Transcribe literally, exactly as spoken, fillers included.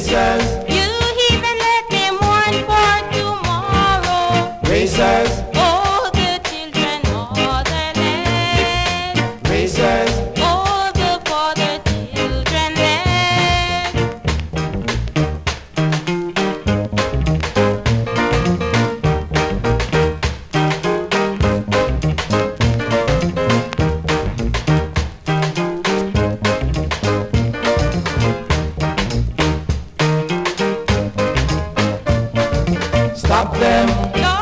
Racers, you even let them mourn for tomorrow. racers, Oh, the children of the land. racers, Oh, the for the children land. stop them, Lord,